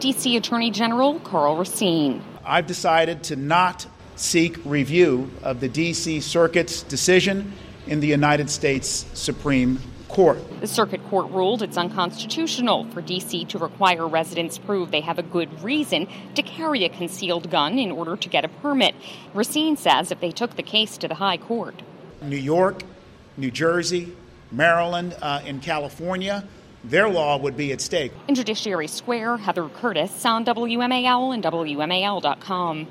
D.C. Attorney General Karl Racine. I've decided to not seek review of the D.C. Circuit's decision in the United States Supreme Court. The Circuit Court ruled it's unconstitutional for D.C. to require residents prove they have a good reason to carry a concealed gun in order to get a permit. Racine says if they took the case to the High Court, New York, New Jersey, Maryland, and California, their law would be at stake. In Judiciary Square, Heather Curtis on WMAL and WMAL.com.